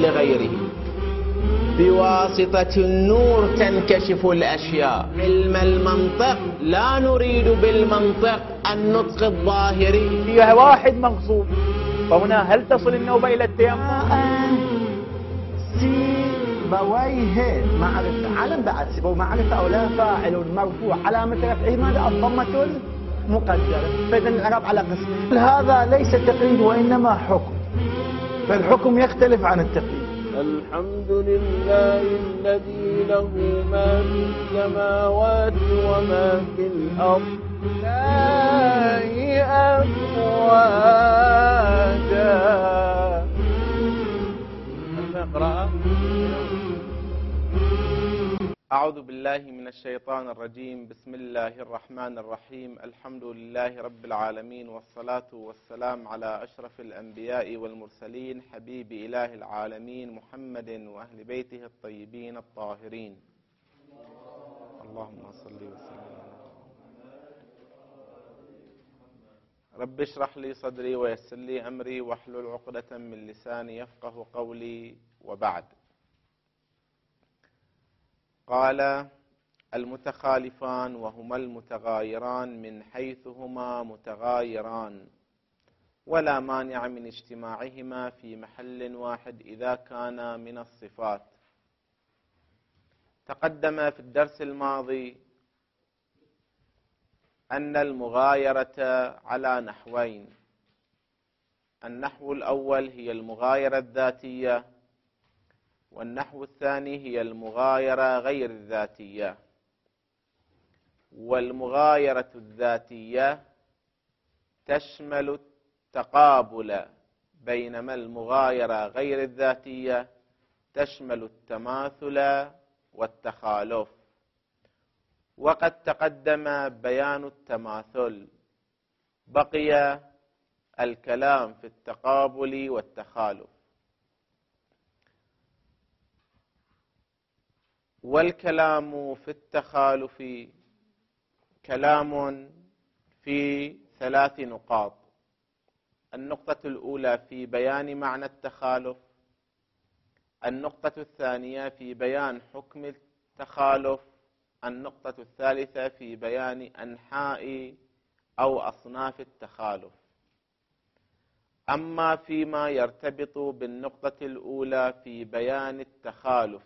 لغيره. بواسطة النور تنكشف الأشياء. علم المنطق لا نريد بالمنطق النطق الظاهري. فيها واحد مغصوب، فهنا هل تصل النوبة إلى التيمم؟ سيبويه معرفة، علم بعد سيبويه معرفة أو لا. فاعل مرفوع علامة رفعه ماذا؟ الضمة المقدرة. فإذا الإعراب على قسم. هذا ليس تقييد وإنما حكم، فالحكم يختلف عن التقييد. الحمد لله الذي له ما في السماوات وما في الأرض لا أفواجا. اقرأ. أعوذ بالله من الشيطان الرجيم. بسم الله الرحمن الرحيم. الحمد لله رب العالمين، والصلاة والسلام على أشرف الأنبياء والمرسلين، حبيب إله العالمين محمد وأهل بيته الطيبين الطاهرين. اللهم صل وسلم. رب اشرح لي صدري ويسر لي أمري واحلل عقدة من لساني يفقه قولي. وبعد. قال: المتخالفان وهما المتغايران من حيث هما متغايران، ولا مانع من اجتماعهما في محل واحد إذا كان من الصفات. تقدم في الدرس الماضي أن المغايرة على نحوين. النحو الأول هي المغايرة الذاتية، والنحو الثاني هي المغايرة غير الذاتية. والمغايرة الذاتية تشمل التقابل، بينما المغايرة غير الذاتية تشمل التماثل والتخالف. وقد تقدم بيان التماثل، بقي الكلام في التقابل والتخالف. والكلام في التخالف كلام في 3 نقاط. النقطة الأولى في بيان معنى التخالف، النقطة الثانية في بيان حكم التخالف، النقطة الثالثة في بيان أنحاء أو أصناف التخالف. أما فيما يرتبط بالنقطة الأولى في بيان التخالف،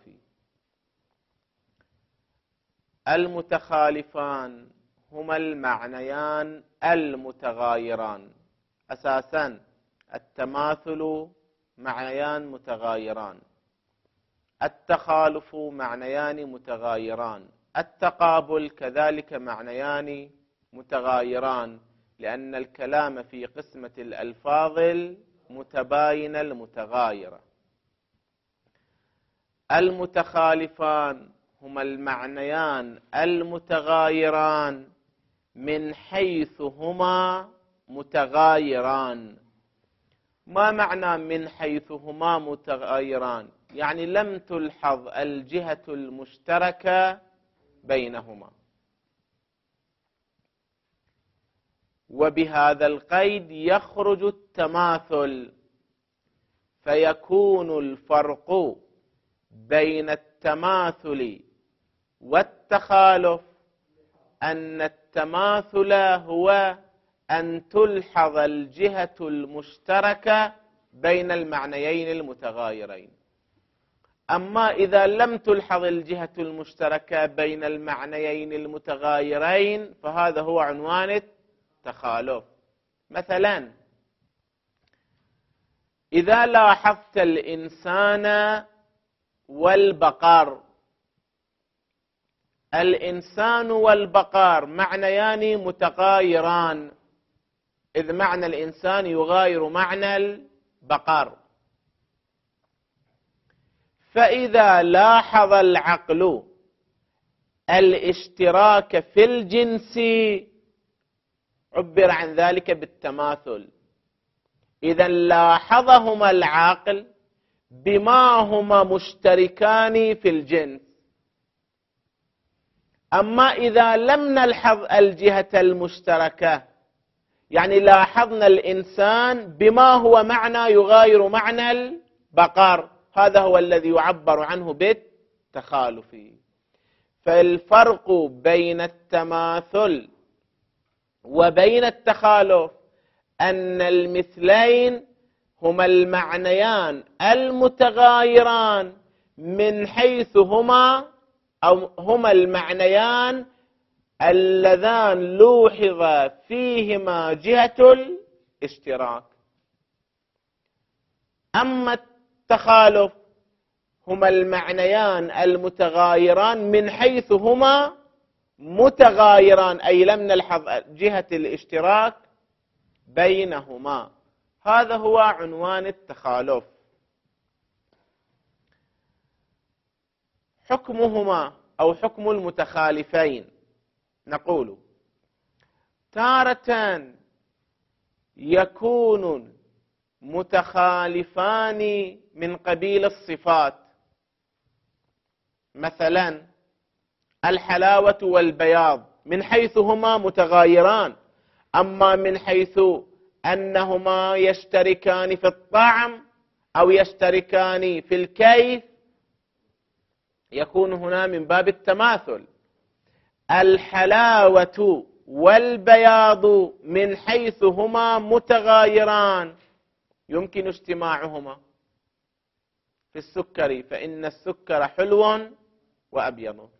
المتخالفان هما المعنيان المتغايران. أساسا التماثل معنيان متغايران، التخالف معنيان متغايران، التقابل كذلك معنيان متغايران، لأن الكلام في قسمة الألفاظ المتباينة المتغايرة. المتخالفان هما المعنيان المتغايران من حيث هما متغايران. ما معنى من حيث هما متغايران؟ يعني لم تلحظ الجهة المشتركة بينهما. وبهذا القيد يخرج التماثل، فيكون الفرق بين التماثل والتخالف أن التماثل هو أن تلحظ الجهة المشتركة بين المعنيين المتغايرين. أما إذا لم تلحظ الجهة المشتركة بين المعنيين المتغايرين فهذا هو عنوان التخالف. مثلا إذا لاحظت الإنسان والبقر، الإنسان والبقر معنيان متغايران، إذ معنى الإنسان يغاير معنى البقر. فإذا لاحظ العقل الاشتراك في الجنس عبر عن ذلك بالتماثل. إذا لاحظهما العقل بما هما مشتركان في الجنس. أما إذا لم نلحظ الجهة المشتركة، يعني لاحظنا الإنسان بما هو معنى يغاير معنى البقر، هذا هو الذي يعبر عنه بالتخالف. فالفرق بين التماثل وبين التخالف أن المثلين هما المعنيان المتغايران من حيث هما المعنيان اللذان لوحظ فيهما جهة الاشتراك. أما التخالف هما المعنيان المتغايران من حيث هما متغايران، أي لم نلحظ جهة الاشتراك بينهما. هذا هو عنوان التخالف. حكمهما أو حكم المتخالفين، نقول تارة يكون متخالفان من قبيل الصفات، مثلا الحلاوة والبياض من حيث هما متغايران، أما من حيث أنهما يشتركان في الطعم أو يشتركان في الكيف يكون هنا من باب التماثل. الحلاوة والبياض من حيث هما متغايران يمكن اجتماعهما في السكر، فإن السكر حلو وأبيض.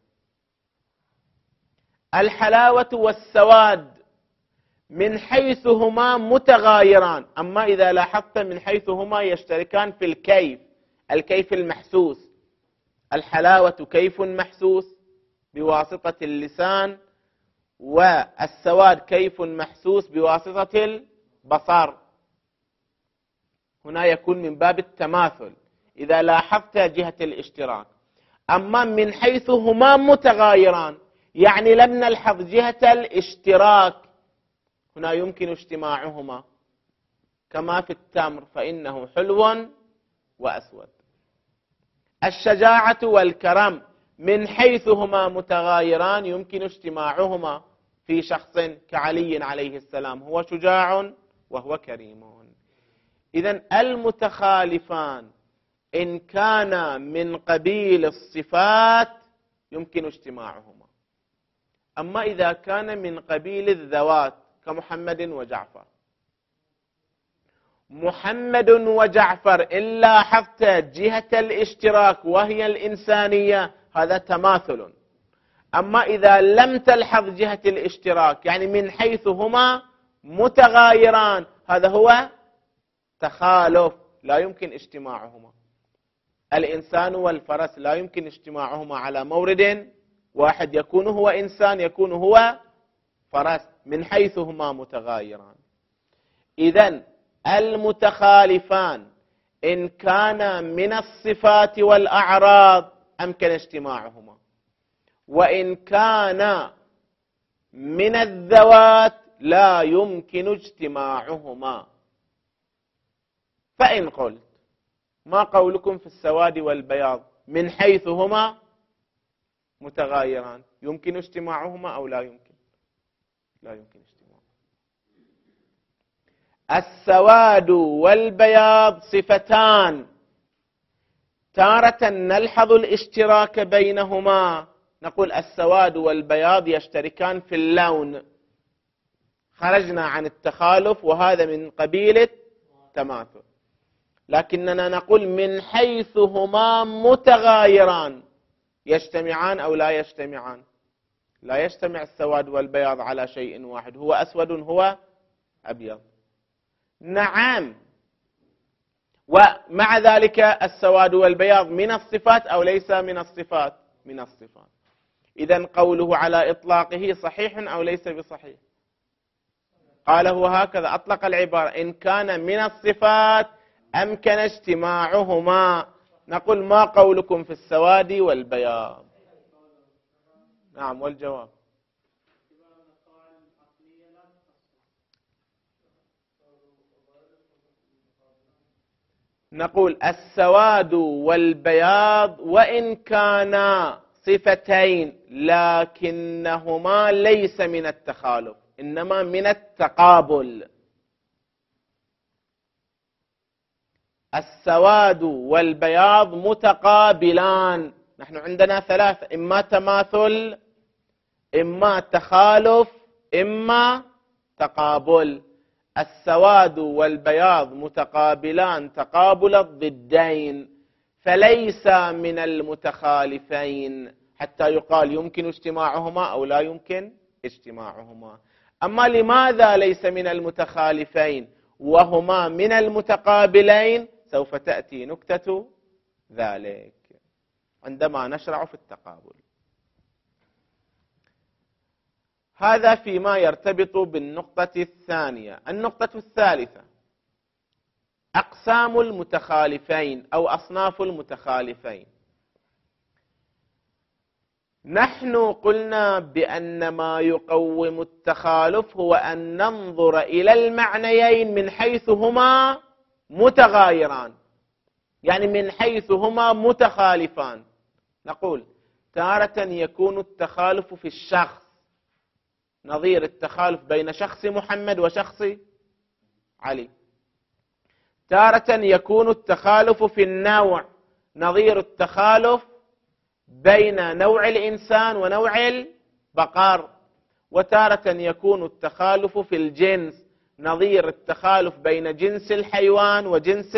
الحلاوة والسواد من حيث هما متغايران، أما إذا لاحظت من حيث هما يشتركان في الكيف المحسوس. الحلاوة كيف محسوس بواسطة اللسان، والسواد كيف محسوس بواسطة البصر. هنا يكون من باب التماثل إذا لاحظت جهة الاشتراك. أما من حيث هما متغايران يعني لم نلحظ جهة الاشتراك، هنا يمكن اجتماعهما كما في التمر فإنه حلو وأسود. الشجاعة والكرم من حيث هما متغايران يمكن اجتماعهما في شخص كعلي عليه السلام، هو شجاع وهو كريم. إذن المتخالفان إن كان من قبيل الصفات يمكن اجتماعهما، أما إذا كان من قبيل الذوات كمحمد وجعفر، محمد وجعفر إن لاحظت جهة الاشتراك وهي الإنسانية هذا تماثل. أما إذا لم تلحظ جهة الاشتراك يعني من حيث هما متغايران هذا هو تخالف، لا يمكن اجتماعهما. الإنسان والفرس لا يمكن اجتماعهما على مورد واحد، يكون هو إنسان يكون هو فرس من حيث هما متغايران. إذن المتخالفان إن كان من الصفات والأعراض أمكن اجتماعهما، وإن كان من الذوات لا يمكن اجتماعهما. فإن قلت ما قولكم في السواد والبياض من حيث هما متغايران يمكن اجتماعهما أو لا يمكن؟ لا يمكن اجتماعهما. السواد والبياض صفتان، تارة نلحظ الاشتراك بينهما، نقول السواد والبياض يشتركان في اللون، خرجنا عن التخالف وهذا من قبيل التماثل. لكننا نقول من حيث هما متغايران يجتمعان أو لا يجتمعان؟ لا يجتمع السواد والبياض على شيء واحد، هو أسود هو أبيض. نعم، ومع ذلك السواد والبياض من الصفات أو ليس من الصفات؟ من الصفات. إذن قوله على إطلاقه صحيح أو ليس بصحيح؟ قال هو هكذا أطلق العبارة إن كان من الصفات أمكن اجتماعهما. نقول ما قولكم في السواد والبياض؟ نعم، والجواب نقول السواد والبياض وإن كانا صفتين لكنهما ليس من التخالف إنما من التقابل. السواد والبياض متقابلان. نحن عندنا ثلاثة: إما تماثل، إما تخالف، إما تقابل. السواد والبياض متقابلان تقابل الضدين، فليس من المتخالفين حتى يقال يمكن اجتماعهما أو لا يمكن اجتماعهما. أما لماذا ليس من المتخالفين وهما من المتقابلين؟ سوف تأتي نكتة ذلك عندما نشرع في التقابل. هذا فيما يرتبط بالنقطة الثانية. النقطة الثالثة: أقسام المتخالفين أو أصناف المتخالفين. نحن قلنا بأن ما يقوم التخالف هو أن ننظر إلى المعنيين من حيث هما متغايران، يعني من حيث هما متخالفان. نقول تارة يكون التخالف في الشخص، نظير التخالف بين شخص محمد وشخص علي. تارة يكون التخالف في النوع، نظير التخالف بين نوع الإنسان ونوع البقر. وتارة يكون التخالف في الجنس، نظير التخالف بين جنس الحيوان وجنس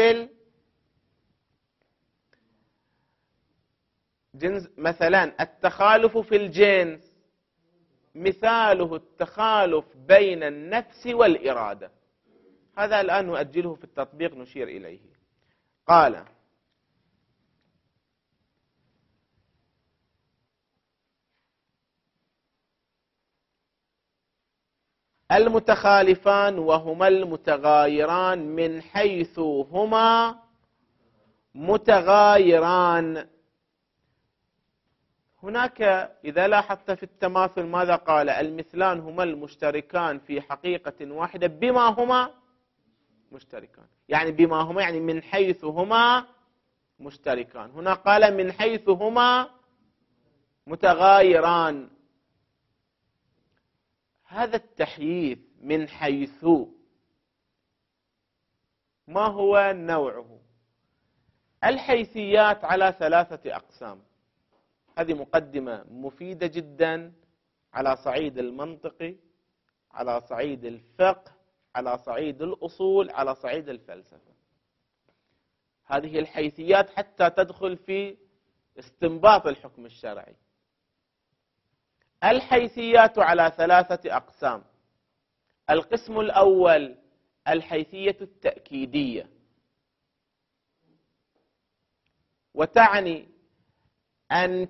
مثلا التخالف في الجنس مثاله التخالف بين النفس والإرادة. هذا الآن نؤجله في التطبيق نشير إليه. قال: المتخالفان وهما المتغايران من حيث هما متغايران. هناك إذا لاحظت في التماثل ماذا قال؟ المثلان هما المشتركان في حقيقة واحدة بما هما مشتركان، يعني بما هما يعني من حيث هما مشتركان. هنا قال من حيث هما متغايران. هذا التحييث من حيث ما هو نوعه؟ الحيثيات على ثلاثة أقسام. هذه مقدمة مفيدة جدا على صعيد المنطق، على صعيد الفقه، على صعيد الأصول، على صعيد الفلسفة. هذه الحيثيات حتى تدخل في استنباط الحكم الشرعي. الحيثيات على ثلاثة أقسام. القسم الأول الحيثية التأكيدية، وتعني أن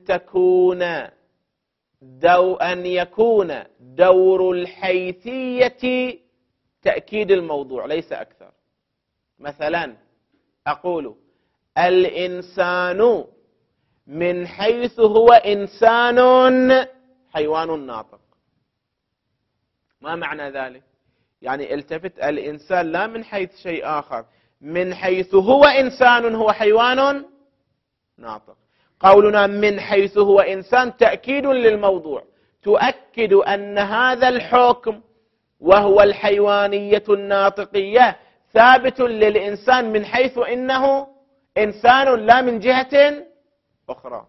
يكون دور الحيثية تأكيد الموضوع ليس أكثر. مثلا أقول الإنسان من حيث هو إنسان حيوان ناطق. ما معنى ذلك؟ يعني التفت الإنسان لا من حيث شيء آخر، من حيث هو إنسان هو حيوان ناطق. قولنا من حيث هو إنسان تأكيد للموضوع، تؤكد أن هذا الحكم وهو الحيوانية الناطقية ثابت للإنسان من حيث إنه إنسان لا من جهة أخرى.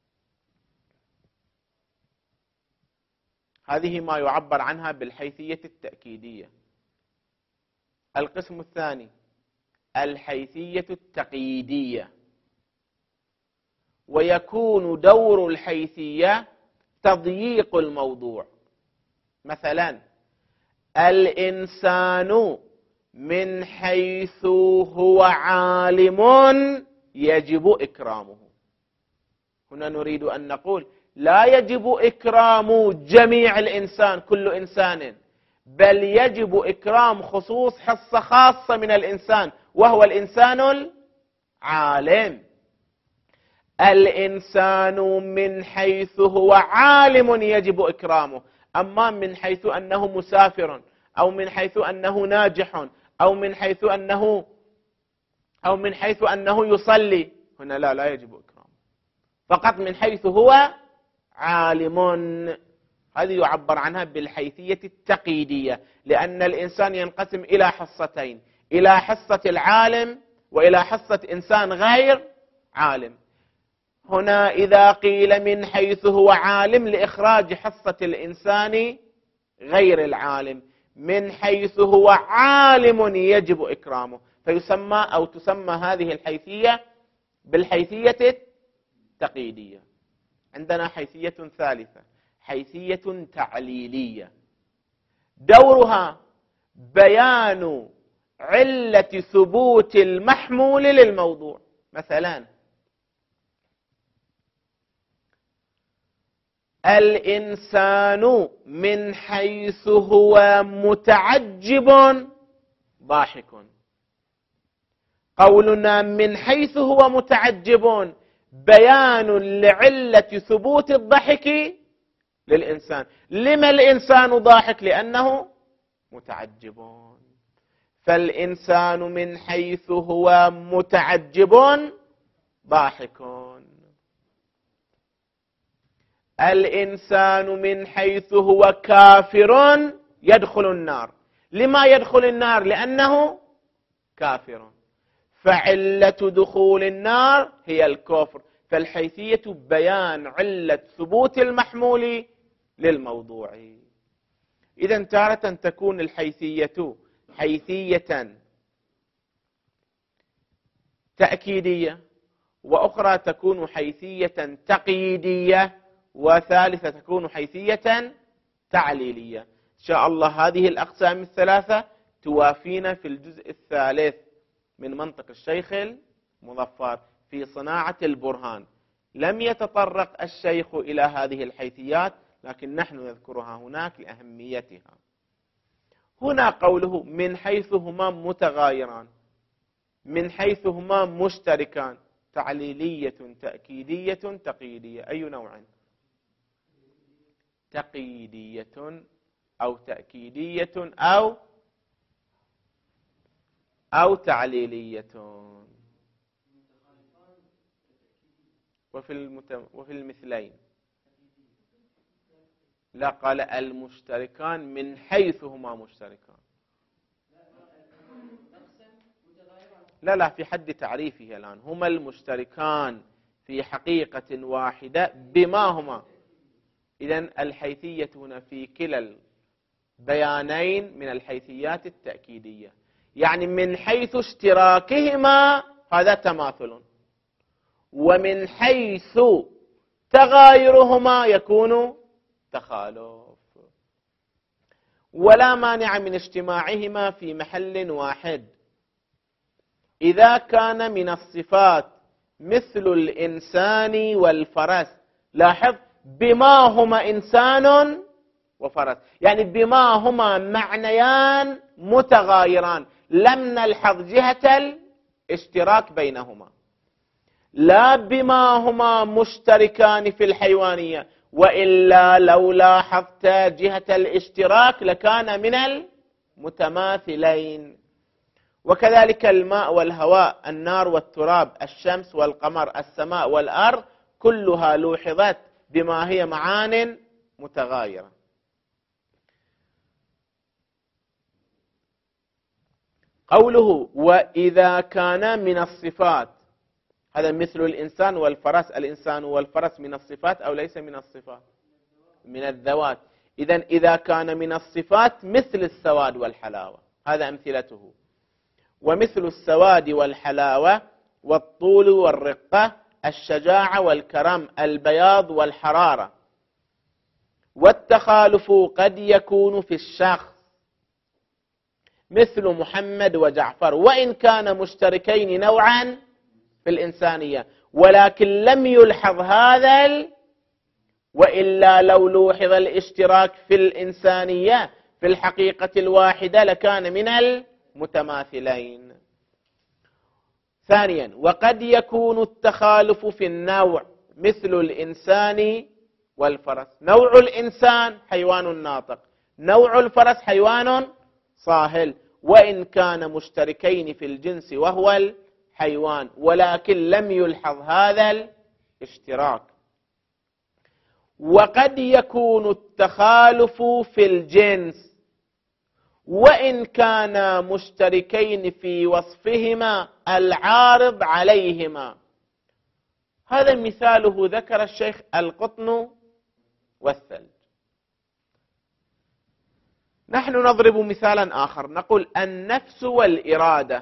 هذه ما يعبر عنها بالحيثية التأكيدية. القسم الثاني الحيثية التقييدية، ويكون دور الحيثية تضييق الموضوع. مثلا الإنسان من حيث هو عالم يجب إكرامه. هنا نريد أن نقول لا يجب إكرام جميع الإنسان كل إنسان، بل يجب إكرام خصوص حصة خاصة من الإنسان وهو الإنسان العالم. الإنسان من حيث هو عالم يجب إكرامه، أما من حيث أنه مسافر أو من حيث أنه ناجح أو من حيث أنه يصلي، هنا لا يجب إكرامه، فقط من حيث هو عالم. هذه يعبر عنها بالحيثية التقييدية، لأن الإنسان ينقسم إلى حصتين، إلى حصة العالم وإلى حصة إنسان غير عالم. هنا إذا قيل من حيث هو عالم لإخراج حصة الإنسان غير العالم، من حيث هو عالم يجب إكرامه، فيسمى أو تسمى هذه الحيثية بالحيثية التقييدية. عندنا حيثية ثالثة، حيثية تعليلية، دورها بيان علة ثبوت المحمول للموضوع. مثلا الإنسان من حيث هو متعجب ضاحك. قولنا من حيث هو متعجب بيان لعلة ثبوت الضحك للإنسان. لما الإنسان ضاحك؟ لأنه متعجب. فالإنسان من حيث هو متعجب ضاحك. الإنسان من حيث هو كافر يدخل النار. لما يدخل النار؟ لأنه كافر، فعلة دخول النار هي الكفر. فالحيثية بيان علة ثبوت المحمول للموضوع. إذا تارة تكون الحيثية حيثية تأكيدية، وأخرى تكون حيثية تقييدية، وثالثة تكون حيثية تعليلية. إن شاء الله هذه الأقسام الثلاثة توافينا في الجزء الثالث من منطق الشيخ المظفر في صناعة البرهان. لم يتطرق الشيخ إلى هذه الحيثيات، لكن نحن نذكرها هناك لأهميتها. هنا قوله من حيث هما متغايران، من حيث هما مشتركان، تعليلية تأكيدية تقييدية. أي نوع؟ تقييدية أو تأكيدية أو تعليلية. وفي المثلين لا، قال المشتركان من حيث هما مشتركان. لا، في حد تعريفه الآن. هما المشتركان في حقيقة واحدة بما هما. إذن الحيثية هنا في كلا البيانين من الحيثيات التأكيدية، يعني من حيث اشتراكهما هذا تماثل، ومن حيث تغايرهما يكون تخالف. ولا مانع من اجتماعهما في محل واحد إذا كان من الصفات مثل الإنسان والفرس. لاحظ بما هما إنسان وفرس، يعني بما هما معنيان متغايران، لم نلحظ جهة الاشتراك بينهما. لا بما هما مشتركان في الحيوانية، وإلا لو لاحظت جهة الاشتراك لكان من المتماثلين. وكذلك الماء والهواء، النار والتراب، الشمس والقمر، السماء والأرض، كلها لوحظت بما هي معان متغايرة. قوله وإذا كان من الصفات، هذا مثل الإنسان والفرس. الإنسان والفرس من الصفات أو ليس من الصفات؟ من الذوات. إذن إذا كان من الصفات مثل السواد والحلاوة، هذا أمثلته. ومثل السواد والحلاوة والطول والرقة، الشجاعة والكرم، البياض والحرارة. والتخالف قد يكون في الشخص مثل محمد وجعفر، وإن كان مشتركين نوعا في الإنسانية، ولكن لم يلحظ هذا، وإلا لو لوحظ الاشتراك في الإنسانية في الحقيقة الواحدة لكان من المتماثلين. ثانيا، وقد يكون التخالف في النوع مثل الإنسان والفرس. نوع الإنسان حيوان ناطق، نوع الفرس حيوان صاهل، وإن كان مشتركين في الجنس وهو الحيوان، ولكن لم يلحظ هذا الاشتراك. وقد يكون التخالف في الجنس، وإن كانا مشتركين في وصفهما العارض عليهما. هذا مثاله ذكر الشيخ القطن والثلج. نحن نضرب مثالا آخر، نقول النفس والإرادة.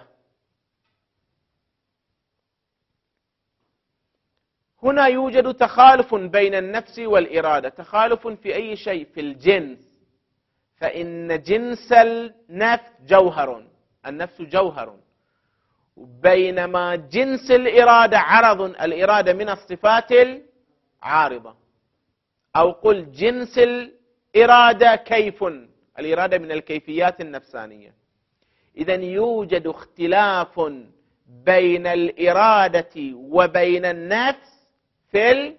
هنا يوجد تخالف بين النفس والإرادة. تخالف في أي شيء؟ في الجنس، فإن جنس النفس جوهر، النفس جوهر، بينما جنس الإرادة عرض، الإرادة من الصفات العارضة. أو قل جنس الإرادة كيف، الإرادة من الكيفيات النفسانية. إذن يوجد اختلاف بين الإرادة وبين النفس في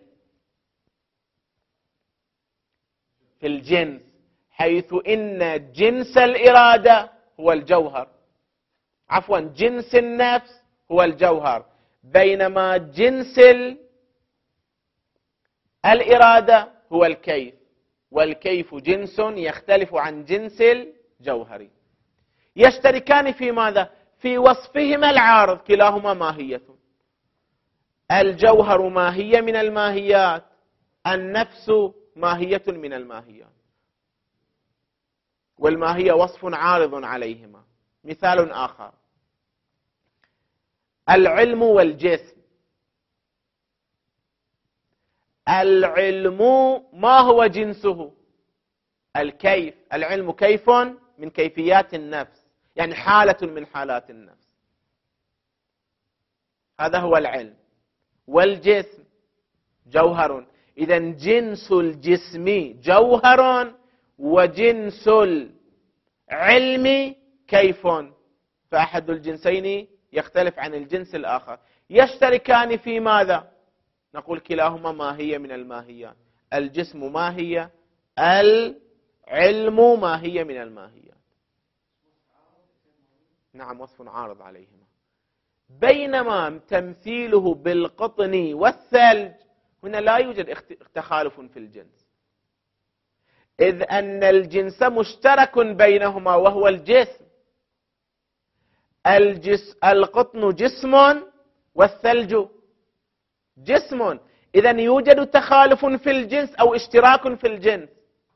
الجنس، حيث إن جنس الإرادة هو الجوهر، عفوا جنس النفس هو الجوهر، بينما جنس الإرادة هو الكيف، والكيف جنس يختلف عن جنس الجوهر. يشتركان في ماذا؟ في وصفهما العارض، كلاهما ماهية. الجوهر ماهية من الماهيات، النفس ماهية من الماهيات، والماهية وصف عارض عليهما. مثال آخر، العلم والجسم. العلم ما هو جنسه؟ الكيف. العلم كيف من كيفيات النفس، يعني حالة من حالات النفس، هذا هو العلم. والجسم جوهر، إذن جنس الجسم جوهر وجنس العلم كيف، فأحد الجنسين يختلف عن الجنس الآخر. يشتركان في ماذا؟ نقول كلاهما ماهية من الماهيات، الجسم ماهية، العلم ماهية من الماهيات. نعم، وصف عارض عليهما. بينما تمثيله بالقطن والثلج، هنا لا يوجد تخالف في الجنس، إذ أن الجنس مشترك بينهما وهو الجسم. القطن جسم والثلج جسم، إذن يوجد تخالف في الجنس أو اشتراك في الجنس.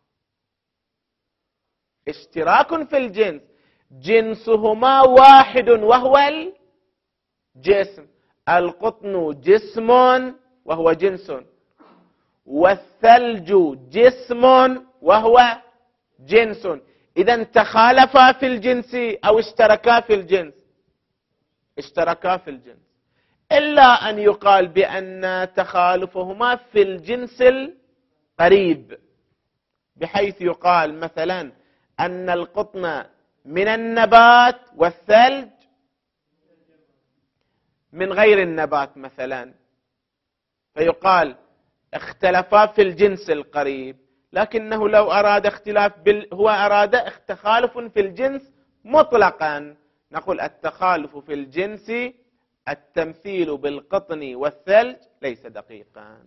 اشتراك في الجنس، جنسهما واحد وهو الجسم. القطن جسم وهو جنس، والثلج جسم وهو جنس. إذن تخالفا في الجنس أو اشتركا في الجنس؟ اشتركا في الجنس، إلا أن يقال بأن تخالفهما في الجنس القريب، بحيث يقال مثلا أن القطن من النبات والثلج من غير النبات مثلا، فيقال اختلفا في الجنس القريب. لكنه لو أراد اختلاف هو أراد تخالف في الجنس مطلقا، نقول التخالف في الجنس التمثيل بالقطن والثلج ليس دقيقا.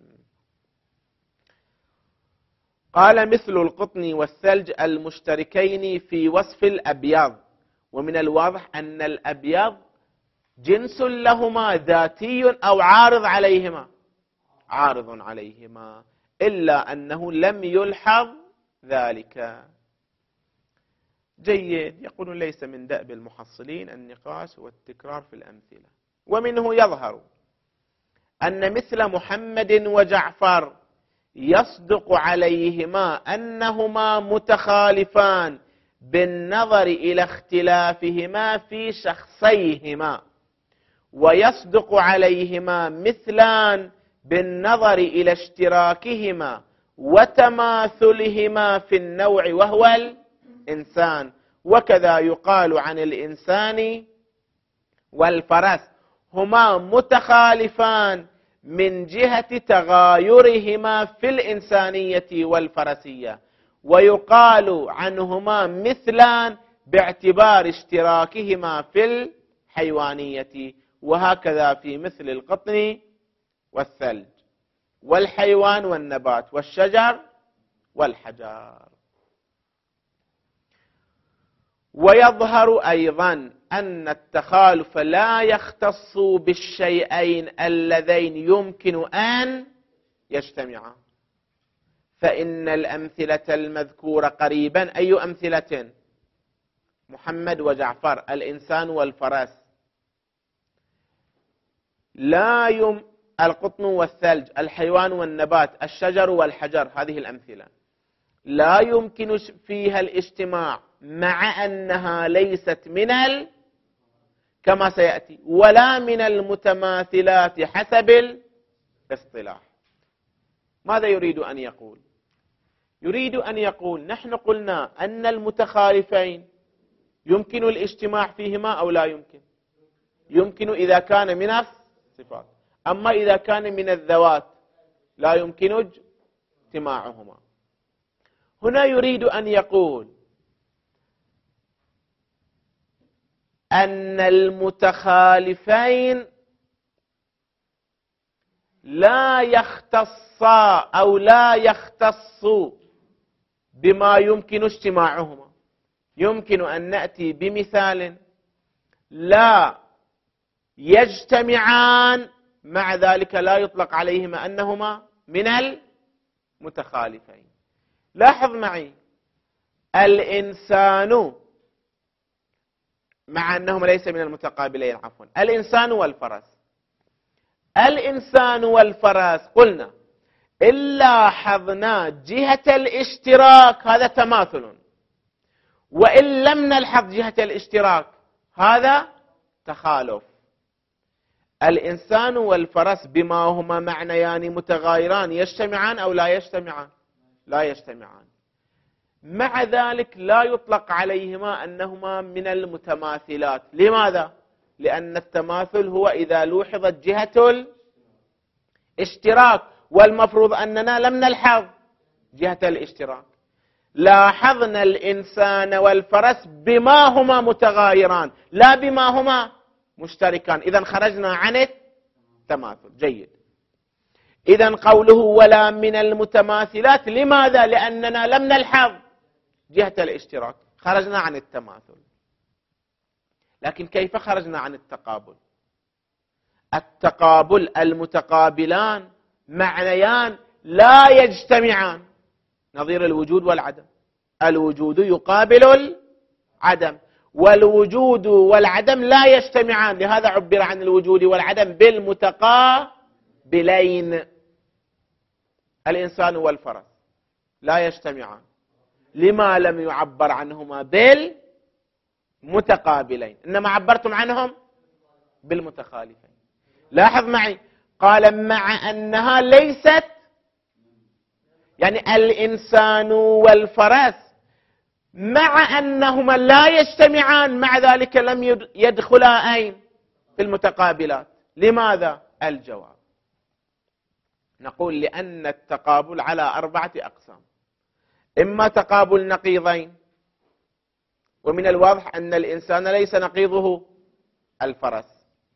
قال مثل القطن والثلج المشتركين في وصف الأبيض. ومن الواضح أن الأبيض جنس لهما ذاتي أو عارض عليهما؟ عارض عليهما، إلا أنه لم يلحظ ذلك. جيد. يقول ليس من دأب المحصلين النقاش والتكرار في الأمثلة. ومنه يظهر أن مثل محمد وجعفر يصدق عليهما أنهما متخالفان بالنظر إلى اختلافهما في شخصيهما، ويصدق عليهما مثلان بالنظر إلى اشتراكهما وتماثلهما في النوع وهو الإنسان. وكذا يقال عن الإنسان والفرس، هما متخالفان من جهة تغايرهما في الإنسانية والفرسية، ويقال عنهما مثلان باعتبار اشتراكهما في الحيوانية. وهكذا في مثل القطن والثلج والحيوان والنبات والشجر والحجار. ويظهر أيضا أن التخالف لا يختص بالشيئين اللذين يمكن أن يجتمعا، فإن الأمثلة المذكورة قريبا أي أمثلة؟ محمد وجعفر، الإنسان والفرس، القطن والثلج، الحيوان والنبات، الشجر والحجر، هذه الأمثلة لا يمكن فيها الاجتماع مع أنها ليست كما سيأتي ولا من المتماثلات حسب الاصطلاح. ماذا يريد أن يقول؟ يريد أن يقول نحن قلنا أن المتخالفين يمكن الاجتماع فيهما أو لا يمكن؟ يمكن إذا كان من الصفات، أما إذا كان من الذوات لا يمكن اجتماعهما. هنا يريد أن يقول أن المتخالفين لا يختصا أو لا يختصوا بما يمكن اجتماعهما. يمكن أن نأتي بمثال لا يجتمعان، مع ذلك لا يطلق عليهما أنهما من المتخالفين. لاحظ معي، الإنسان مع أنهما ليس من المتقابلين، عفوا، الإنسان والفرس. الإنسان والفرس قلنا إن لاحظنا جهة الاشتراك هذا تماثل، وإن لم نلحظ جهة الاشتراك هذا تخالف. الإنسان والفرس بما هما معنيان متغايران يجتمعان أو لا يجتمعان؟ لا يجتمعان. مع ذلك لا يطلق عليهما أنهما من المتماثلات. لماذا؟ لأن التماثل هو إذا لوحظت جهة الاشتراك، والمفروض أننا لم نلحظ جهة الاشتراك. لاحظنا الإنسان والفرس بما هما متغايران لا بما هما مشتركان، إذن خرجنا عن التماثل. جيد. إذن قوله ولا من المتماثلات، لماذا؟ لأننا لم نلحظ جهة الاشتراك، خرجنا عن التماثل. لكن كيف خرجنا عن التقابل؟ التقابل المتقابلان معنيان لا يجتمعان، نظير الوجود والعدم. الوجود يقابل العدم، والوجود والعدم لا يجتمعان، لهذا عبر عن الوجود والعدم بالمتقابلين. الإنسان والفرس لا يجتمعان، لما لم يعبر عنهما بالمتقابلين، إنما عبرتم عنهم بالمتخالفين. لاحظ معي، قال مع أنها ليست، يعني الإنسان والفرس مع أنهما لا يجتمعان، مع ذلك لم يدخلا أين؟ في المتقابلات. لماذا؟ الجواب، نقول لأن التقابل على 4 أقسام. إما تقابل نقيضين، ومن الواضح أن الإنسان ليس نقيضه الفرس.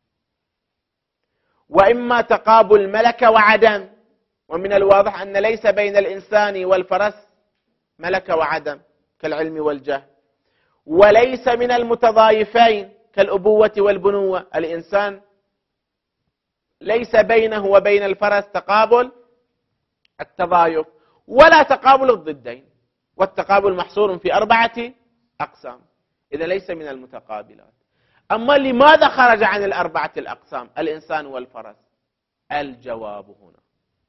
وإما تقابل ملك وعدم، ومن الواضح أن ليس بين الإنسان والفرس ملك وعدم كالعلم والجهل. وليس من المتضايفين كالأبوة والبنوة، الإنسان ليس بينه وبين الفرس تقابل التضايف، ولا تقابل الضدين، والتقابل محصور في 4 أقسام، إذا ليس من المتقابلات. أما لماذا خرج عن 4 الأقسام الإنسان والفرس؟ الجواب هنا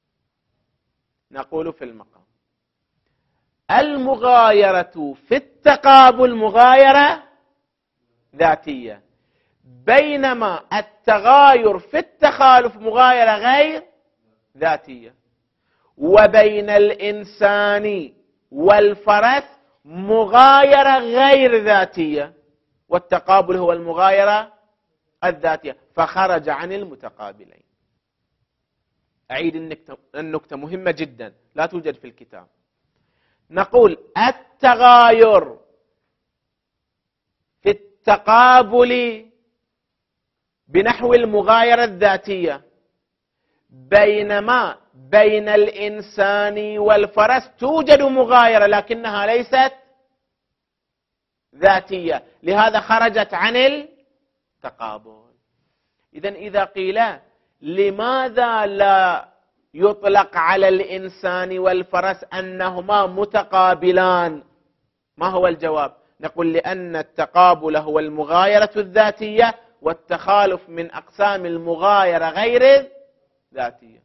نقول في المقام: المغايرة في التقابل مغايرة ذاتية، بينما التغاير في التخالف مغايرة غير ذاتية. وبين الإنسان والفرس مغايرة غير ذاتية، والتقابل هو المغايرة الذاتية، فخرج عن المتقابلين. أعيد النكتة مهمة جدا لا توجد في الكتاب. نقول التغاير في التقابل بنحو المغايرة الذاتية، بينما بين الإنسان والفرس توجد مغايرة لكنها ليست ذاتية، لهذا خرجت عن التقابل. إذن إذا قيل لماذا لا يطلق على الإنسان والفرس أنهما متقابلان، ما هو الجواب؟ نقول لأن التقابل هو المغايرة الذاتية، والتخالف من أقسام المغايرة غير الذاتية.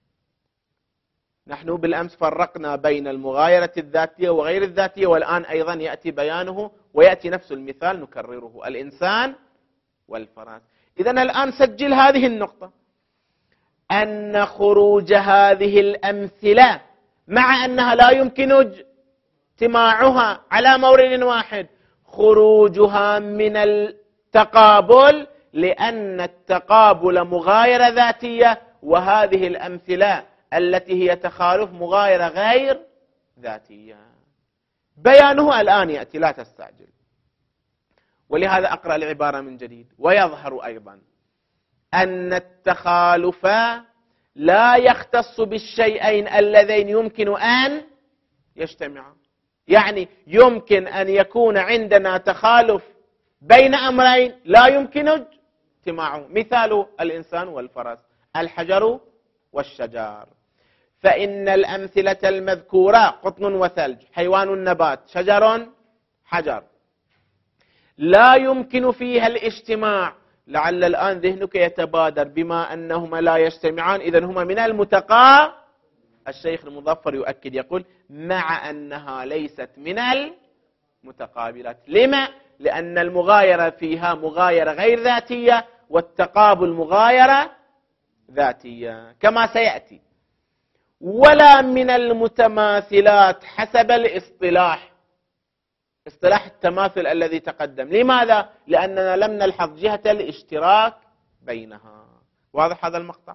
نحن بالأمس فرقنا بين المغايرة الذاتية وغير الذاتية، والآن أيضا يأتي بيانه ويأتي نفس المثال نكرره، الإنسان والفرس. إذن الآن سجل هذه النقطة، أن خروج هذه الأمثلة مع أنها لا يمكن اجتماعها على مورد واحد، خروجها من التقابل لأن التقابل مغايرة ذاتية، وهذه الأمثلة التي هي تخالف مغايرة غير ذاتية. بيانه الآن يأتي، لا تستعجل. ولهذا أقرأ العبارة من جديد. ويظهر أيضا أن التخالف لا يختص بالشيئين اللذين يمكن أن يجتمعا، يعني يمكن أن يكون عندنا تخالف بين أمرين لا يمكن اجتماعه، مثال الإنسان والفرس، الحجر والشجر. فإن الأمثلة المذكورة قطن وثلج، حيوان النبات، شجر حجر، لا يمكن فيها الاجتماع. لعل الآن ذهنك يتبادر بما أنهما لا يجتمعان إذن هما من المتقابلات. الشيخ المظفر يؤكد يقول مع أنها ليست من المتقابلات. لما؟ لأن المغايرة فيها مغايرة غير ذاتية، والتقابل مغايرة ذاتية كما سيأتي. ولا من المتماثلات حسب الاصطلاح، اصطلاح التماثل الذي تقدم. لماذا؟ لأننا لم نلحظ جهة الاشتراك بينها. واضح هذا المقطع؟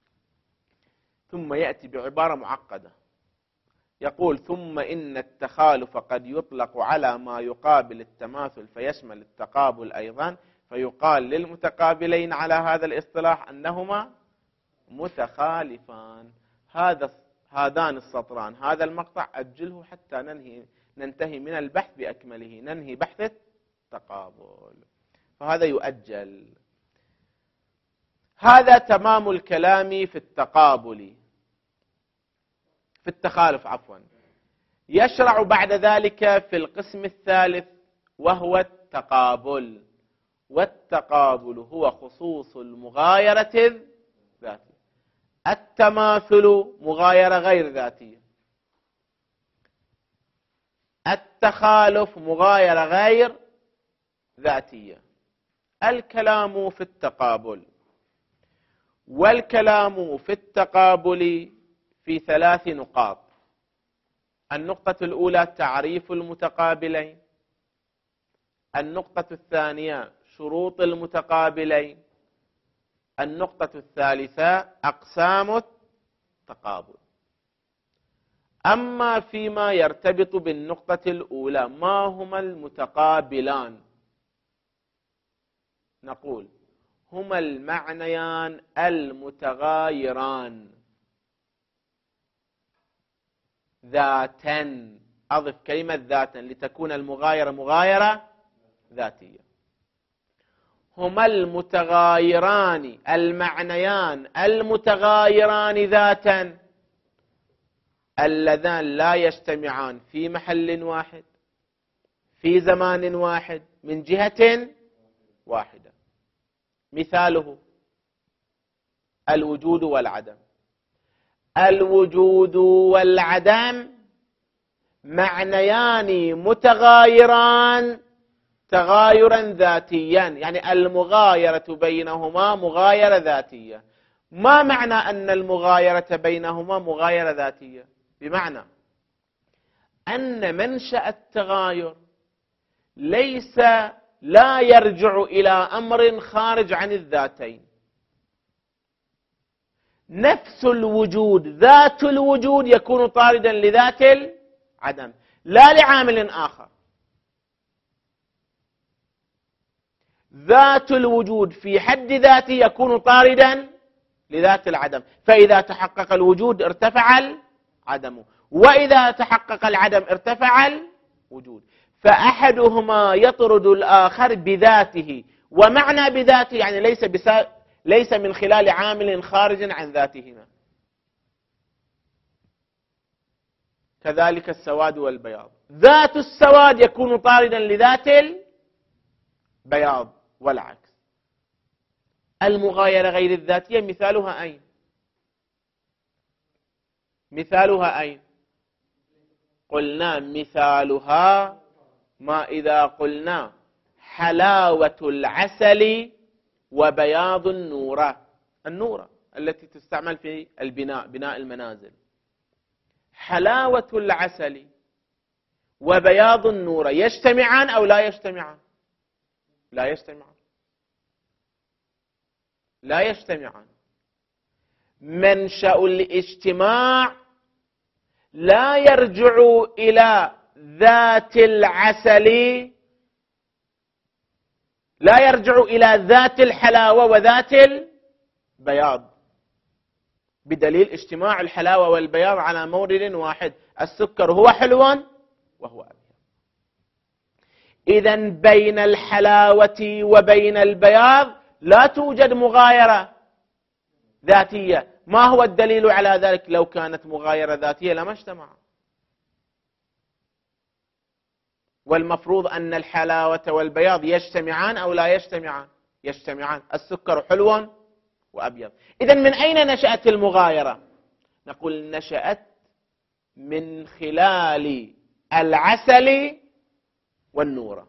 ثم يأتي بعبارة معقدة، يقول ثم إن التخالف قد يطلق على ما يقابل التماثل فيشمل التقابل أيضا، فيقال للمتقابلين على هذا الاصطلاح أنهما متخالفان. هذان السطران، هذا المقطع أجله حتى ننتهي من البحث بأكمله، ننهي بحث التقابل، فهذا يؤجل. هذا تمام الكلام في التقابل، في التخالف عفوا. يشرع بعد ذلك في القسم الثالث وهو التقابل. والتقابل هو خصوص المغايرة الذاتية. التماثل مغايرة غير ذاتية، التخالف مغايرة غير ذاتية. الكلام في التقابل، والكلام في التقابل في 3 نقاط. النقطة الأولى تعريف المتقابلين، النقطة الثانية شروط المتقابلين، النقطة الثالثة أقسام التقابل. أما فيما يرتبط بالنقطة الأولى، ما هما المتقابلان؟ نقول هما المعنيان المتغايران ذاتا، أضف كلمة ذاتا لتكون المغايرة مغايرة ذاتية. هما المتغايران، المعنيان المتغايران ذاتا، اللذان لا يجتمعان في محل واحد في زمان واحد من جهة واحدة. مثاله الوجود والعدم. الوجود والعدم معنيان متغايران تغايرا ذاتيا، يعني المغايرة بينهما مغايرة ذاتية. ما معنى أن المغايرة بينهما مغايرة ذاتية؟ بمعنى أن منشأ التغاير لا يرجع إلى أمر خارج عن الذاتين. نفس الوجود، ذات الوجود يكون طاردا لذات العدم لا لعامل آخر. ذات الوجود في حد ذاته يكون طاردا لذات العدم، فإذا تحقق الوجود ارتفع العدم، وإذا تحقق العدم ارتفع الوجود. فأحدهما يطرد الآخر بذاته. ومعنى بذاته يعني ليس من خلال عامل خارج عن ذاتهما. كذلك السواد والبياض، ذات السواد يكون طاردا لذات البياض والعكس. المغايرة غير الذاتية مثالها أين؟ مثالها أين؟ قلنا مثالها ما إذا قلنا حلاوة العسل وبياض النورة التي تستعمل في بناء المنازل. حلاوة العسل وبياض النورة يجتمعان أو لا يجتمعان؟ لا يجتمعان. لا يجتمعان. منشأ الاجتماع لا يرجع إلى ذات العسل، لا يرجع إلى ذات الحلاوة وذات البياض، بدليل اجتماع الحلاوة والبياض على مورد واحد. السكر هو حلو وهو أبيض. إذن بين الحلاوة وبين البياض لا توجد مغايرة ذاتية. ما هو الدليل على ذلك؟ لو كانت مغايرة ذاتية لما اجتمع. والمفروض أن الحلاوة والبياض يجتمعان أو لا يجتمعان؟ يجتمعان. السكر حلو وأبيض. إذن من أين نشأت المغايرة؟ نقول نشأت من خلال العسل والنورة.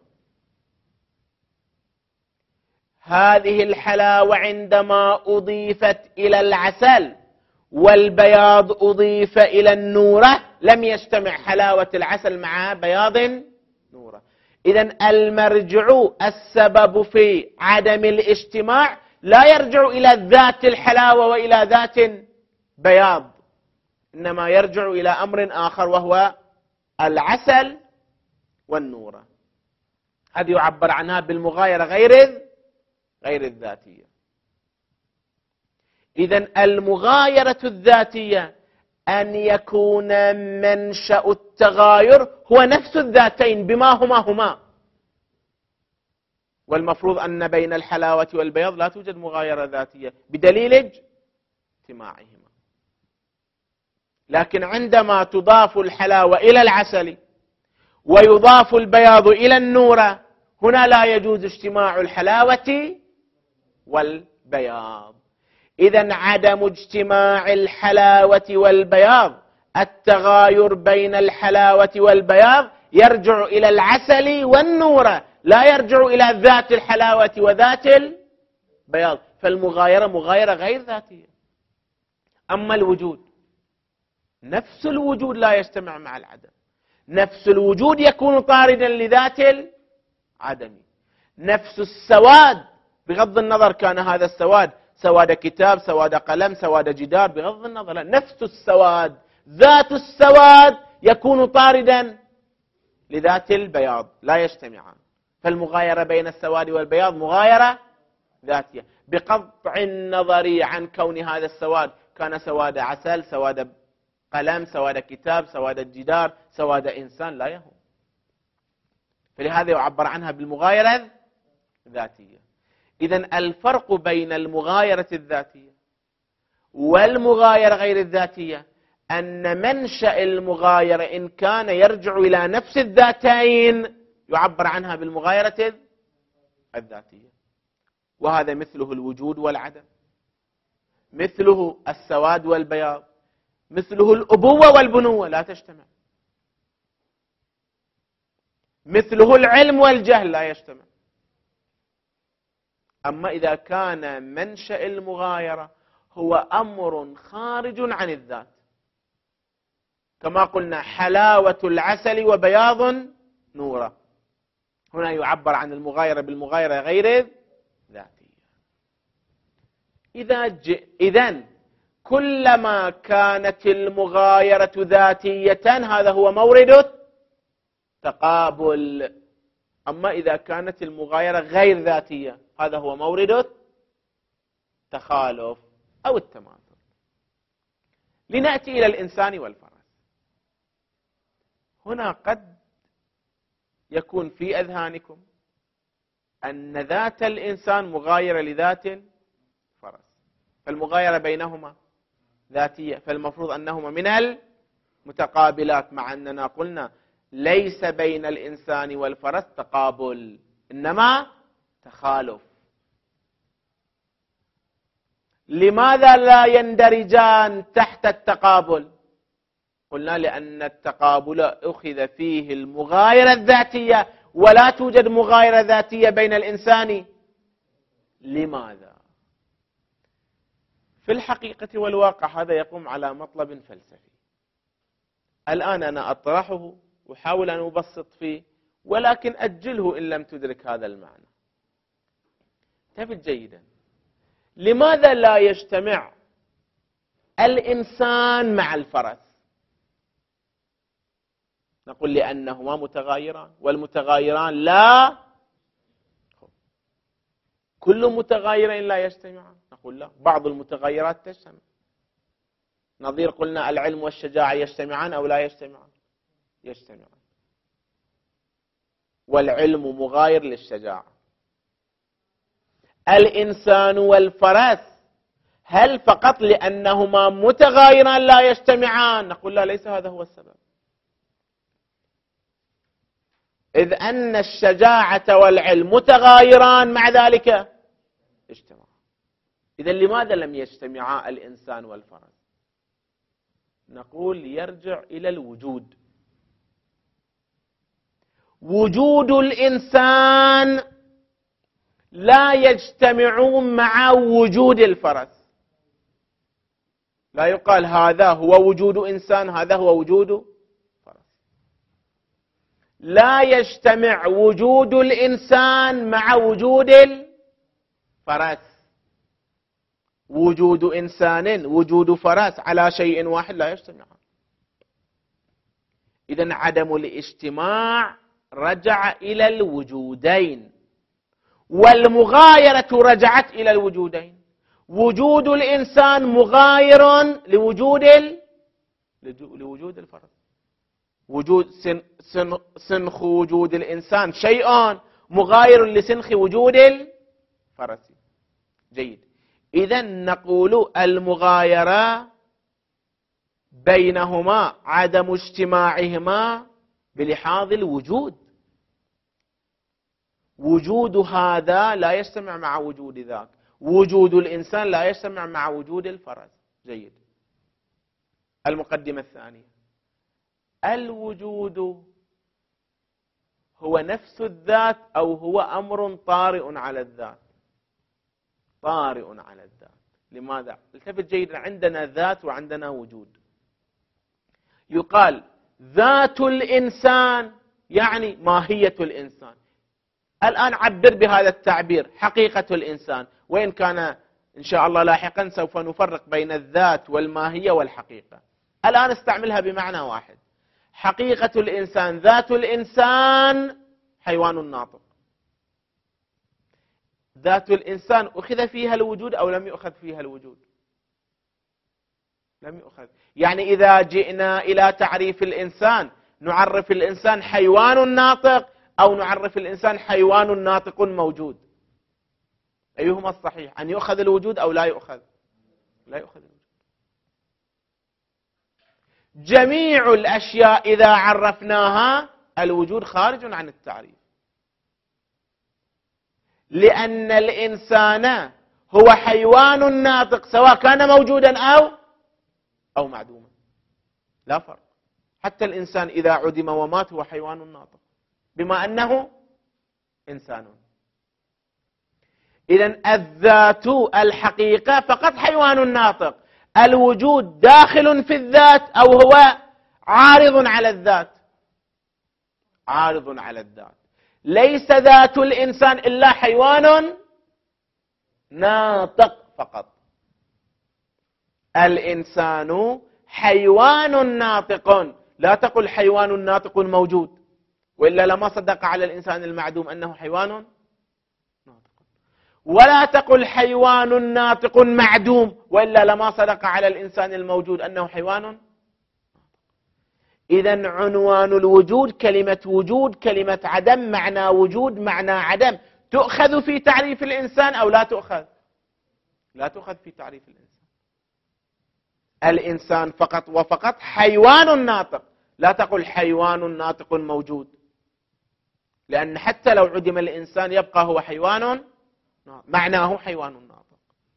هذه الحلاوة عندما أضيفت إلى العسل والبياض أضيف إلى النورة لم يجتمع حلاوة العسل مع بياض نورة. إذن المرجع السبب في عدم الاجتماع لا يرجع إلى ذات الحلاوة وإلى ذات بياض، إنما يرجع إلى أمر آخر وهو العسل والنورة. هذه يعبر عنها بالمغايرة غير الذاتية. إذن المغايرة الذاتية أن يكون منشأ التغاير هو نفس الذاتين بما هما، والمفروض أن بين الحلاوة والبياض لا توجد مغايرة ذاتية بدليل اجتماعهما. لكن عندما تضاف الحلاوة إلى العسل ويضاف البياض إلى النورة هنا لا يجوز اجتماع الحلاوة والبياض. إذن عدم اجتماع الحلاوة والبياض، التغاير بين الحلاوة والبياض يرجع إلى العسل والنورة، لا يرجع إلى ذات الحلاوة وذات البياض. فالمغايرة مغايرة غير ذاتية. أما الوجود، نفس الوجود لا يجتمع مع العدم. نفس الوجود يكون طاردا لذات العدم. نفس السواد، بغض النظر كان هذا السواد سواد كتاب، سواد قلم، سواد جدار، بغض النظر، نفس السواد، ذات السواد يكون طاردا لذات البياض، لا يجتمعان. فالمغايرة بين السواد والبياض مغايرة ذاتية، بقطع النظر عن كون هذا السواد كان سواد عسل، سواد قلم، سواد كتاب، سواد جدار، سواد إنسان، لا يهم. فلهذا يعبر عنها بالمغايرة الذاتية. إذن الفرق بين المغايرة الذاتية والمغايرة غير الذاتية أن منشأ المغايرة إن كان يرجع إلى نفس الذاتين يعبر عنها بالمغايرة الذاتية. وهذا مثله الوجود والعدم، مثله السواد والبياض، مثله الأبوة والبنوة لا تجتمع، مثله العلم والجهل لا يجتمع. أما إذا كان منشأ المغايرة هو أمر خارج عن الذات، كما قلنا حلاوة العسل وبياض نورة، هنا يعبر عن المغايرة بالمغايرة غير ذاتية. إذن كلما كانت المغايرة ذاتية هذا هو مورد التقابل. أما إذا كانت المغايرة غير ذاتية هذا هو مورد التخالف أو التماثل. لنأتي إلى الإنسان والفرس. هنا قد يكون في أذهانكم أن ذات الإنسان مغايرة لذات الفرس، فالمغايرة بينهما ذاتية، فالمفروض أنهما من المتقابلات، مع أننا قلنا ليس بين الإنسان والفرس تقابل إنما تخالف. لماذا لا يندرجان تحت التقابل؟ قلنا لأن التقابل أخذ فيه المغايرة الذاتية، ولا توجد مغايرة ذاتية بين الإنسان. لماذا؟ في الحقيقة والواقع هذا يقوم على مطلب فلسفي. الآن أنا أطرحه وحاول أن أبسط فيه، ولكن أجله إن لم تدرك هذا المعنى. انتبه جيدا، لماذا لا يجتمع الإنسان مع الفرس؟ نقول لأنهما متغايران، والمتغايران لا كل متغايرين لا يجتمعان. نقول لا، بعض المتغيرات تجتمع. نظير قلنا العلم والشجاعة يجتمعان أو لا يجتمعان؟ يجتمعان، والعلم مغاير للشجاعة. الإنسان والفرس هل فقط لأنهما متغايران لا يجتمعان؟ نقول لا، ليس هذا هو السبب. إذ أن الشجاعة والعلم متغايران مع ذلك اجتمعا. إذا لماذا لم يجتمعا الإنسان والفرس؟ نقول يرجع إلى الوجود. وجود الإنسان لا يجتمعون مع وجود الفرس. لا يقال هذا هو وجود إنسان، هذا هو وجود فرس. لا يجتمع وجود الإنسان مع وجود الفرس. وجود إنسان وجود فرس على شيء واحد لا يجتمعان. إذن عدم الاجتماع رجع إلى الوجودين، والمغايرة رجعت إلى الوجودين. وجود الإنسان مغاير لوجود الفرد. وجود سنخ وجود الإنسان شيء مغاير لسنخ وجود الفرس. جيد. إذن نقول المغايرة بينهما عدم اجتماعهما بلحاظ الوجود. وجود هذا لا يجتمع مع وجود ذاك، وجود الإنسان لا يجتمع مع وجود الفرد. جيد. المقدمة الثانية، الوجود هو نفس الذات أو هو أمر طارئ على الذات؟ طارئ على الذات. لماذا؟ التفت جيدا، عندنا ذات وعندنا وجود. يقال ذات الإنسان يعني ماهية الإنسان. الآن عبر بهذا التعبير حقيقة الإنسان، وإن كان إن شاء الله لاحقا سوف نفرق بين الذات والماهية والحقيقة. الآن استعملها بمعنى واحد. حقيقة الإنسان، ذات الإنسان حيوان ناطق. ذات الإنسان أخذ فيها الوجود أو لم يؤخذ فيها الوجود؟ لم يؤخذ. يعني إذا جئنا إلى تعريف الإنسان نعرف الإنسان حيوان ناطق أو نعرف الإنسان حيوان ناطق موجود؟ أيهما الصحيح؟ أن يؤخذ الوجود أو لا يؤخذ؟ لا يؤخذ الوجود. جميع الأشياء إذا عرفناها الوجود خارج عن التعريف، لأن الإنسان هو حيوان ناطق سواء كان موجودا أو معدوما، لا فرق. حتى الإنسان إذا عدم ومات هو حيوان ناطق بما أنه إنسان. إذن الذات الحقيقة فقط حيوان ناطق. الوجود داخل في الذات أو هو عارض على الذات؟ عارض على الذات. ليس ذات الإنسان إلا حيوان ناطق فقط. الإنسان حيوان ناطق. لا تقل حيوان ناطق موجود، وإلا لما صدق على الإنسان المعدوم أنه حيوان ناطق. ولا تقل حيوان ناطق معدوم، وإلا لما صدق على الإنسان الموجود أنه حيوان ناطق. إذن عنوان الوجود كلمة وجود، كلمة عدم، معنى وجود معنى عدم. تؤخذ في تعريف الإنسان أو لا تؤخذ؟ لا تؤخذ في تعريف الإنسان. الإنسان فقط وفقط حيوان ناطق، لا تقل حيوان ناطق موجود، لأن حتى لو عدم الإنسان يبقى هو حيوان، معناه حيوان ناطق.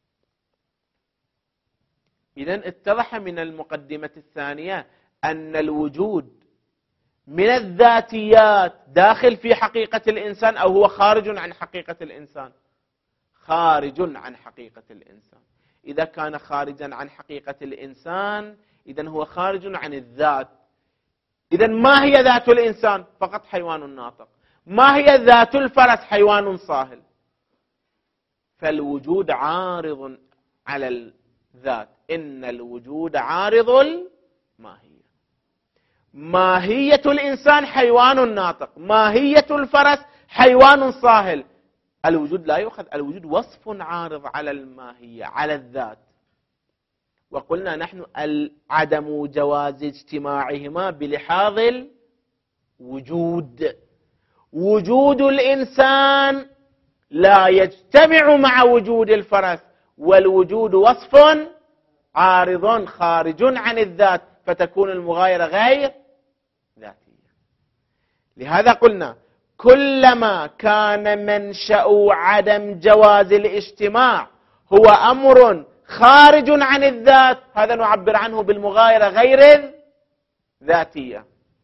إذن اتضح من المقدمة الثانية أن الوجود من الذاتيات داخل في حقيقة الإنسان أو هو خارج عن حقيقة الإنسان؟ خارج عن حقيقة الإنسان. إذا كان خارجا عن حقيقة الإنسان إذن هو خارج عن الذات. إذن ما هي ذات الإنسان؟ فقط حيوان ناطق. ما هي ذات الفرس؟ حيوان صاهل. فالوجود عارض على الذات. إن الوجود عارض الماهية. ماهية الإنسان حيوان ناطق، ماهية الفرس حيوان صاهل. الوجود لا يؤخذ، الوجود وصف عارض على الماهية، على الذات. وقلنا نحن عدم جواز اجتماعهما بلحاظ الوجود. وجود الإنسان لا يجتمع مع وجود الفرس، والوجود وصف عارض خارج عن الذات، فتكون المغايرة غير ذاتية. لهذا قلنا كلما كان منشأ عدم جواز الاجتماع هو أمر خارج عن الذات، هذا نعبر عنه بالمغايرة غير ذاتية.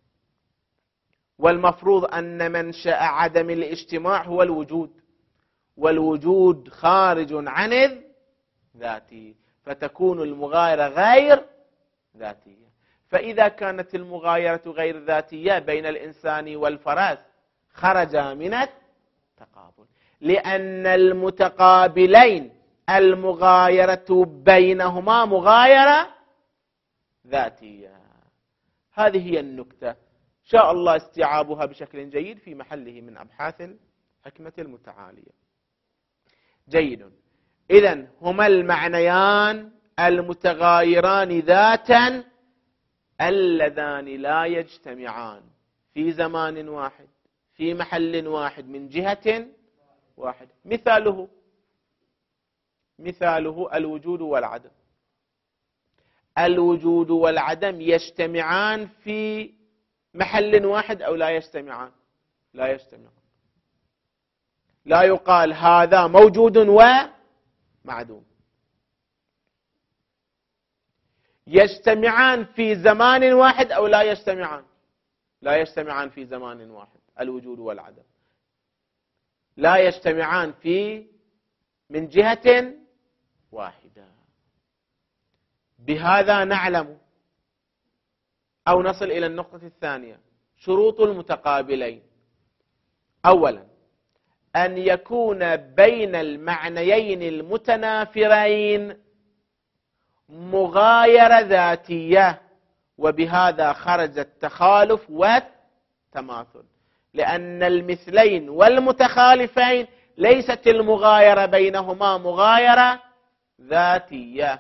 والمفروض أن منشأ عدم الاجتماع هو الوجود، والوجود خارج عن الذاتي، فتكون المغايرة غير ذاتية. فإذا كانت المغايرة غير ذاتية بين الإنسان والفرس خرج من التقابل، لأن المتقابلين المغايرة بينهما مغايرة ذاتية. هذه هي النكتة، شاء الله استيعابها بشكل جيد في محله من أبحاث الحكمة المتعالية. جيد. إذن هما المعنيان المتغايران ذاتا اللذان لا يجتمعان في زمان واحد في محل واحد من جهة واحدة. مثاله الوجود والعدم. الوجود والعدم يجتمعان في محل واحد أو لا يجتمعان؟ لا يجتمعان. لا يقال هذا موجود ومعدوم. يجتمعان في زمان واحد أو لا يجتمعان؟ لا يجتمعان في زمان واحد. الوجود والعدم لا يجتمعان من جهة واحدة. بهذا نعلم أو نصل إلى النقطة الثانية، شروط المتقابلين. أولا أن يكون بين المعنيين المتنافرين مغايرة ذاتية، وبهذا خرج التخالف والتماثل، لأن المثلين والمتخالفين ليست المغايرة بينهما مغايرة ذاتية.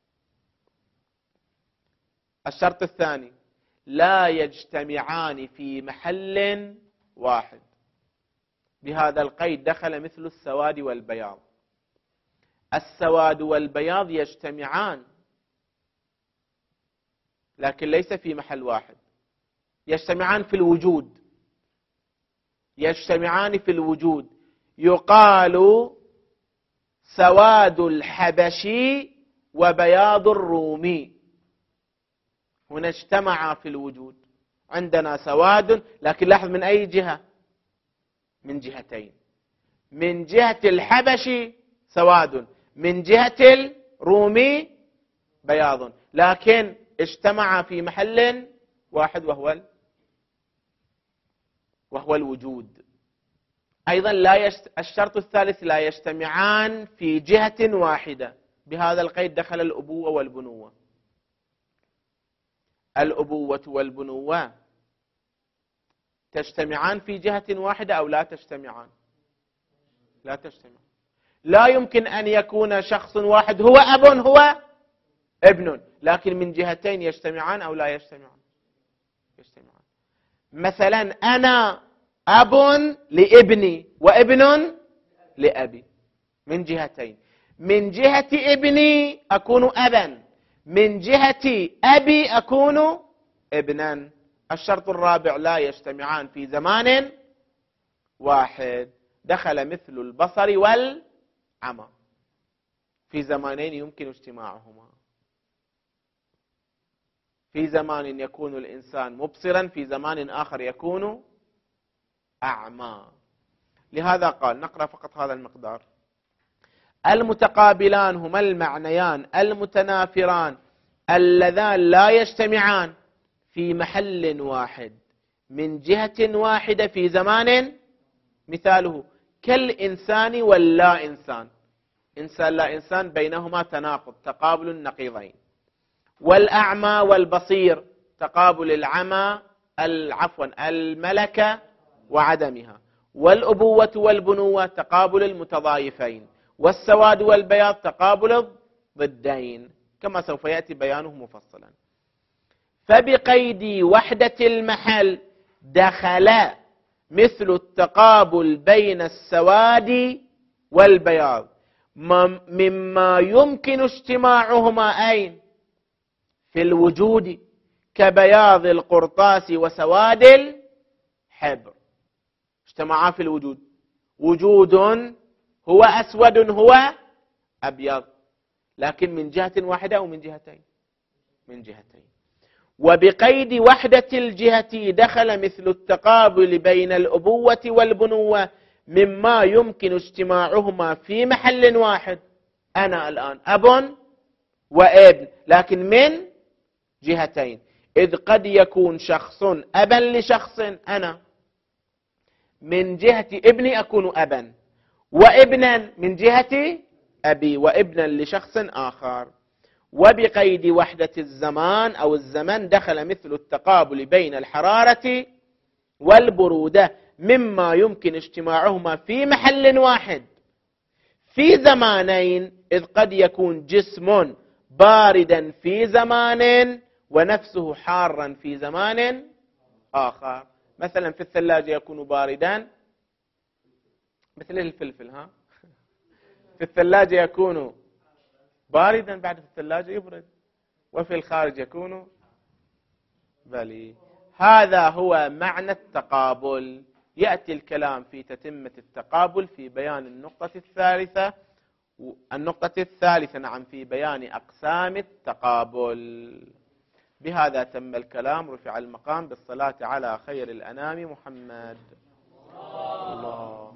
الشرط الثاني لا يجتمعان في محل واحد. بهذا القيد دخل مثل السواد والبياض. السواد والبياض يجتمعان لكن ليس في محل واحد، يجتمعان في الوجود. يجتمعان في الوجود. يقال سواد الحبشي وبياض الرومي، هنا اجتمعا في الوجود. عندنا سواد، لكن لاحظ من أي جهة؟ من جهتين. من جهة الحبشي سواد، من جهة الرومي بياض، لكن اجتمعا في محل واحد وهو الوجود. أيضا الشرط الثالث لا يجتمعان في جهة واحدة. بهذا القيد دخل الأبوة والبنوة. الأبوة والبنوة تجتمعان في جهة واحدة أو لا تجتمعان؟ لا تجتمعان. لا يمكن أن يكون شخص واحد هو أب هو ابن، لكن من جهتين يجتمعان أو لا يجتمعان؟ يجتمعان. مثلا أنا أب لابني وابن لأبي من جهتين. من جهة ابني أكون أبا، من جهة أبي أكون ابنا. الشرط الرابع لا يجتمعان في زمان واحد. دخل مثل البصر والعمى، في زمانين يمكن اجتماعهما. في زمان يكون الإنسان مبصرا، في زمان آخر يكون أعمى. لهذا قال، نقرأ فقط هذا المقدار: المتقابلان هما المعنيان المتنافران اللذان لا يجتمعان في محل واحد من جهة واحدة في زمان. مثاله كالإنسان واللا إنسان. إنسان لا إنسان بينهما تناقض، تقابل النقيضين. والأعمى والبصير، تقابل العمى الملكة وعدمها. والأبوة والبنوة، تقابل المتضايفين. والسواد والبياض، تقابل الضدين، كما سوف يأتي بيانه مفصلا. فبقيد وحدة المحل دخل مثل التقابل بين السواد والبياض مما يمكن اجتماعهما أين؟ في الوجود، كبياض القرطاس وسواد الحبر. اجتمعا في الوجود، وجود هو أسود هو أبيض، لكن من جهة واحدة أو من جهتين؟ من جهتين. وبقيد وحدة الجهة دخل مثل التقابل بين الأبوة والبنوة مما يمكن اجتماعهما في محل واحد. أنا الآن أب وابن، لكن من جهتين، إذ قد يكون شخص أبا لشخص. أنا من جهة ابني أكون أبا، وابنا من جهة أبي، وابنا لشخص آخر. وبقيد وحدة الزمان أو الزمن دخل مثل التقابل بين الحرارة والبرودة مما يمكن اجتماعهما في محل واحد في زمانين، إذ قد يكون جسم باردا في زمان ونفسه حارا في زمان آخر. مثلا في الثلاجة يكون باردا مثل الفلفل، في الثلاجة يكون باردا، بعد في الثلاجة يبرد، وفي الخارج يكون بلي. هذا هو معنى التقابل. يأتي الكلام في تتمة التقابل في بيان النقطة الثالثة في بيان أقسام التقابل. بهذا تم الكلام. رفع المقام بالصلاة على خير الأنام محمد. الله